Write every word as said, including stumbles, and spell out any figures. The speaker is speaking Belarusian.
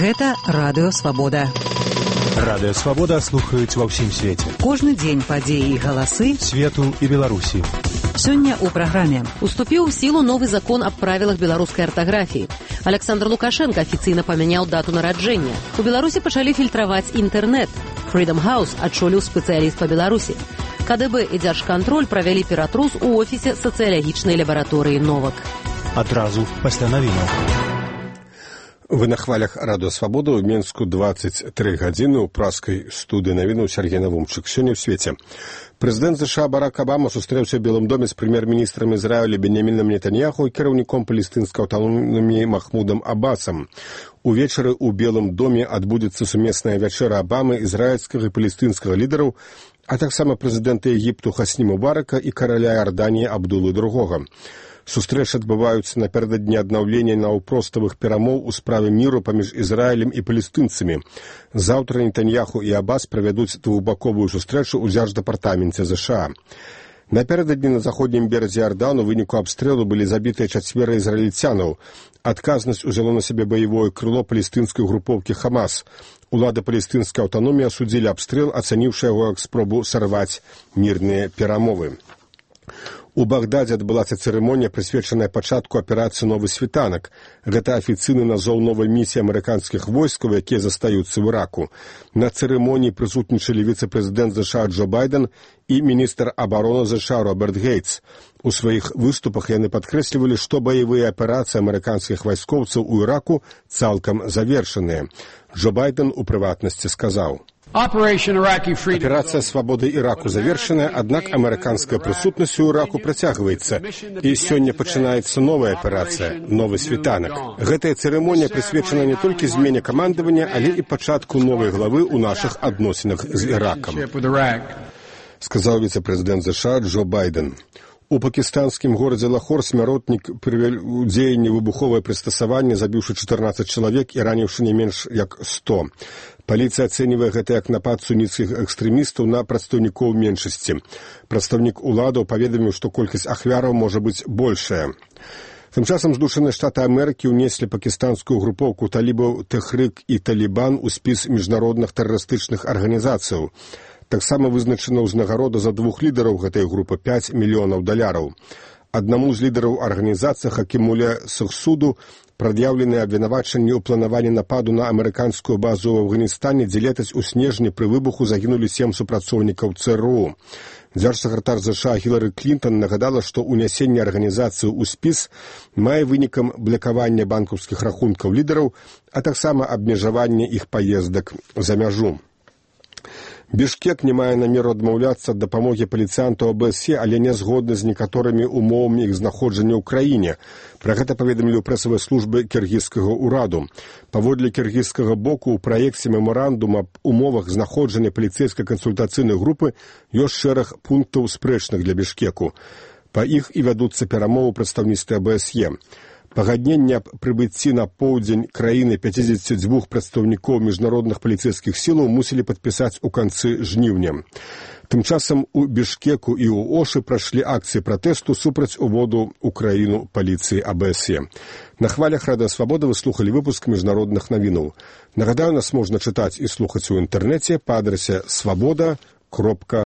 Гэта Радыё Свабода. Радыё Свабода слухаюць ва ўсім свеце. Кожны дзень падзеі і галасы свету і Беларусі. Сёння ў праграме. Уступіў у сілу новы закон аб правілах беларускай артаграфіі. Александр Лукашенко афіцыйна памяняў дату нараджэння. У Беларусі пачалі фільтраваць інтэрнэт. Freedom House адчоліў спецыяліст па Беларусі. КДБ і Дзяржкантроль правялі ператрус у офісе сацыялагічнай лабараторыі «Новак». Адразу пасля навінаў. Вы на хвалях Радыё Свабода. У Менску двадцать три гадзіны ў праскай студыі навінаў Сергей Навумчык. Сёння ў свеце. Прэзідэнт ЗША Барак Абама сустрэўся ў Белым доме з прэм'ер-міністрам Ізраіля Беньямінам Нетаньяху і кіраўніком палестынскай аўтаноміі Махмудам Аббасам. Увечары ў Белым доме адбудзецца сумесная вячэра Абамы, ізраільскага і палестынскага лідараў, а таксама прэзідэнта Егіпту Хасні Мубарака і караля Іорданіі Абдулы другога. Сустрэчы адбываюцца напярэдадні аднаўлення наўпроставых перамоў у справе міру паміж Ізраілем і палестынцамі. Заўтра Нетаньяху і Аббас правядуць двухбаковую сустрэчу ў Дзярждапартаменце ЗША. Напярэдадні на заходнім беразе Іордану ў выніку абстрэлу былі забітыя чацвера ізраільцянаў. Адказнасць узяло на сябе баявое крыло палестынскай групоўкі Хамас. Улады палестынскай аўтаноміі асудзілі абстрэл, ацаніўшы яго як спробу сарваць мірныя перамовы. У Багдадзе адбылася цырымонія, прысвечаная пачатку аперацыі «Новы світанак». Гэта афіцыйны назоў новай місіі амерыканскіх войскаў, якія застаюцца ў Іраку. На цырымоніі прысутнічалі віцэ-прэзідэнт ЗША Джо Байден і міністр абароны ЗША Роберт Гейтс. У сваіх выступах яны падкрэслівалі, што баявыя аперацыі амерыканскіх вайскоўцаў у Іраку цалкам завершаныя. Джо Байден у прыватнасці сказаў: «Операция «Свобода Ираку» завершена, однако американская присутность у Ираку протягивается, и сегодня начинается новая операция «Новый світанак». Гэтая церемония присвячена не только змене командования, але и початку новой главы у наших адносинах с Ираком, сказал вице-президент США Джо Байден. У пакістанскім горадзе Лахор смяротнік прывёў у дзеянне выбуховае прыстасаванне, забіўшы чатырнаццаць чалавек і раніўшы не менш як сто. Паліцыя ацэньвае гэта як напад суніцкіх экстрэмістаў на прадстаўнікоў меншасці. Прадстаўнік уладаў паведаміў, што колькасць ахвяраў можа быць большая. Тым часам Здушаныя Штаты Амерыкі ўнеслі пакістанскую групоўку талібаў Тэхрік і Талібан у спіс міжнародных тэрарыстычных арганізацыяў. Таксама вызначана ўзнагарода за двух лідараў гэтай групы пяць мільёнаў даляраў. Аднаму з лідараў арганізацыі Хакімуля Сахсуду прад'яўленыя абвінавачанні ў планаванні нападу на амерыканскую базу ў Афганістане, дзе летась у снежні пры выбуху загінулі сем супрацоўнікаў ЦРУ. Дзяржсакратар ЗША Хілары Клінтон нагадала, што ўнясенне арганізацыі ў спіс мае вынікам блакавання банкаўскіх рахункаў лідараў, а таксама абмежавання іх паездак за мяжу. Бішкек не мае намеру адмаўляцца ад дапамогі паліцыянтаў АБСЕ, але не згодны з некаторымі умовамі іх знаходжання ў краіне. Пра гэта паведамілі ў прэсавай службе кіргізскага ўраду. Паводле кіргізскага боку, у праекце мемарандума аб умовах знаходжання паліцэйскай кансультацыйнай групы ёсць шэраг пунктаў спрэчных для Бішкеку. Па іх і вядуцца перамовы прадстаўніцтва АБСЕ. Пагадненне аб прыбыцці на поўдзень краіны пяцідзесяці дзвюх прадстаўнікоў міжнародных паліцэйскіх сілаў мусілі падпісаць у канцы жніўня. Тым часам у Бішкеку і ў Ошы прайшлі акцыі пратэсту супраць уводу ў краіну паліцыі АБСЕ. На хвалях Радыё Свабода вы слухалі выпуск міжнародных навінаў. Нагадаю, нас можна чытаць і слухаць у інтэрнэце па адрасе свабода кропка